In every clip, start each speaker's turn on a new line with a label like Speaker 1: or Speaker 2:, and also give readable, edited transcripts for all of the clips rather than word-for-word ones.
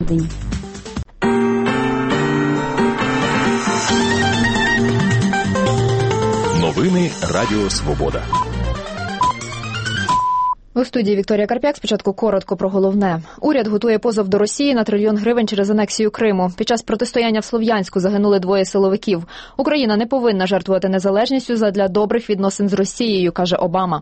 Speaker 1: всередині.
Speaker 2: Новини Радіо Свобода.
Speaker 3: У студії Вікторія Карп'як. Спочатку коротко про головне. Уряд готує позов до Росії на 1 трильйон гривень через анексію Криму. Під час протистояння в Слов'янську загинули 2 силовиків. Україна не повинна жертвувати незалежністю задля добрих відносин з Росією, каже Обама.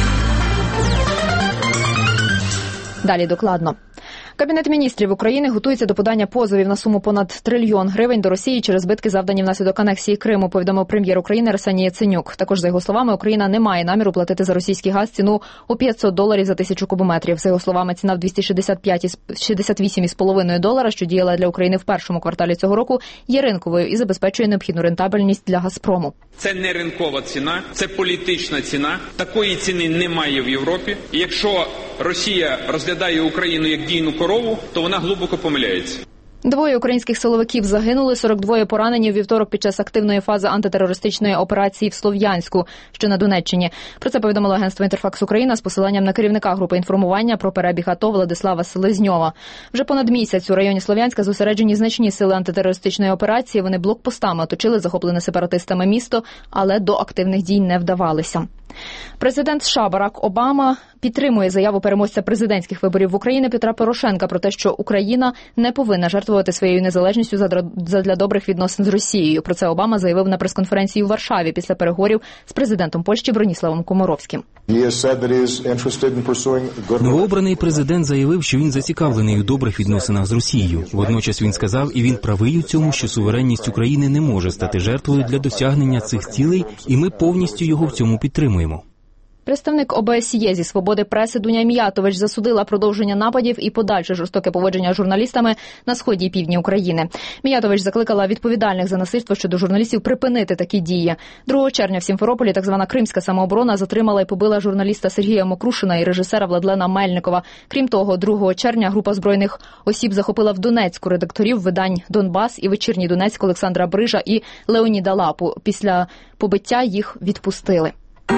Speaker 3: Далі докладно. Кабінет міністрів України готується до подання позовів на суму понад 1 трильйон гривень до Росії через збитки, завдані внаслідок анексії Криму, повідомив прем'єр України Арсеній Яценюк. Також, за його словами, Україна не має наміру платити за російський газ ціну у $500 за 1000 кубометрів. За його словами, ціна в $268,5, що діяла для України в першому кварталі цього року, є ринковою і забезпечує необхідну рентабельність для «Газпрому».
Speaker 4: Це не ринкова ціна, це політична ціна. Такої ціни немає в Європі. І якщо Росія розглядає Україну як дійну корову, то вона глибоко помиляється.
Speaker 3: 2 українських силовиків загинули, 42 поранені у вівторок під час активної фази антитерористичної операції в Слов'янську, що на Донеччині. Про це повідомило агентство «Інтерфакс Україна» з посиланням на керівника групи інформування про перебіг АТО Владислава Селезньова. Вже понад місяць у районі Слов'янська зосереджені значні сили антитерористичної операції. Вони блокпостами оточили захоплене сепаратистами місто, але до активних дій не вдавалися. Президент США Барак Обама підтримує заяву переможця президентських виборів в Україні Петра Порошенка про те, що Україна не повинна жертвувати своєю незалежністю задля добрих відносин з Росією. Про це Обама заявив на прес-конференції у Варшаві після переговорів з президентом Польщі Броніславом Комаровським.
Speaker 5: Новообраний президент заявив, що він зацікавлений у добрих відносинах з Росією. Водночас він сказав, і він правий у цьому, що суверенність України не може стати жертвою для досягнення цих цілей, і ми повністю його в цьому підтримуємо.
Speaker 3: Представник ОБСЄ зі свободи преси Дуня Міятович засудила продовження нападів і подальше жорстоке поводження з журналістами на сході і півдні України. Міятович закликала відповідальних за насильство щодо журналістів припинити такі дії. 2 червня в Сімферополі так звана Кримська самооборона затримала і побила журналіста Сергія Мокрушина і режисера Владлена Мельникова. Крім того, 2 червня група збройних осіб захопила в Донецьку редакторів видань «Донбас» і «Вечірній Донецьк» Олександра Брижа і Леоніда Лапу. Після побиття їх відпустили.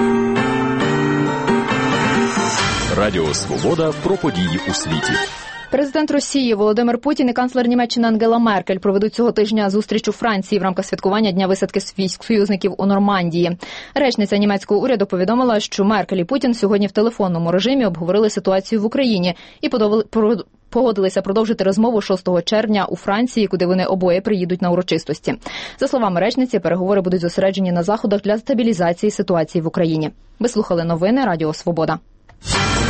Speaker 2: Радіо Свобода про події у світі.
Speaker 3: Президент Росії Володимир Путін і канцлер Німеччини Ангела Меркель проведуть цього тижня зустріч у Франції в рамках святкування Дня висадки військ союзників у Нормандії. Речниця німецького уряду повідомила, що Меркель і Путін сьогодні в телефонному режимі обговорили ситуацію в Україні і погодилися продовжити розмову 6 червня у Франції, куди вони обоє приїдуть на урочистості. За словами речниці, переговори будуть зосереджені на заходах для стабілізації ситуації в Україні. Ви слухали новини Радіо Свобода.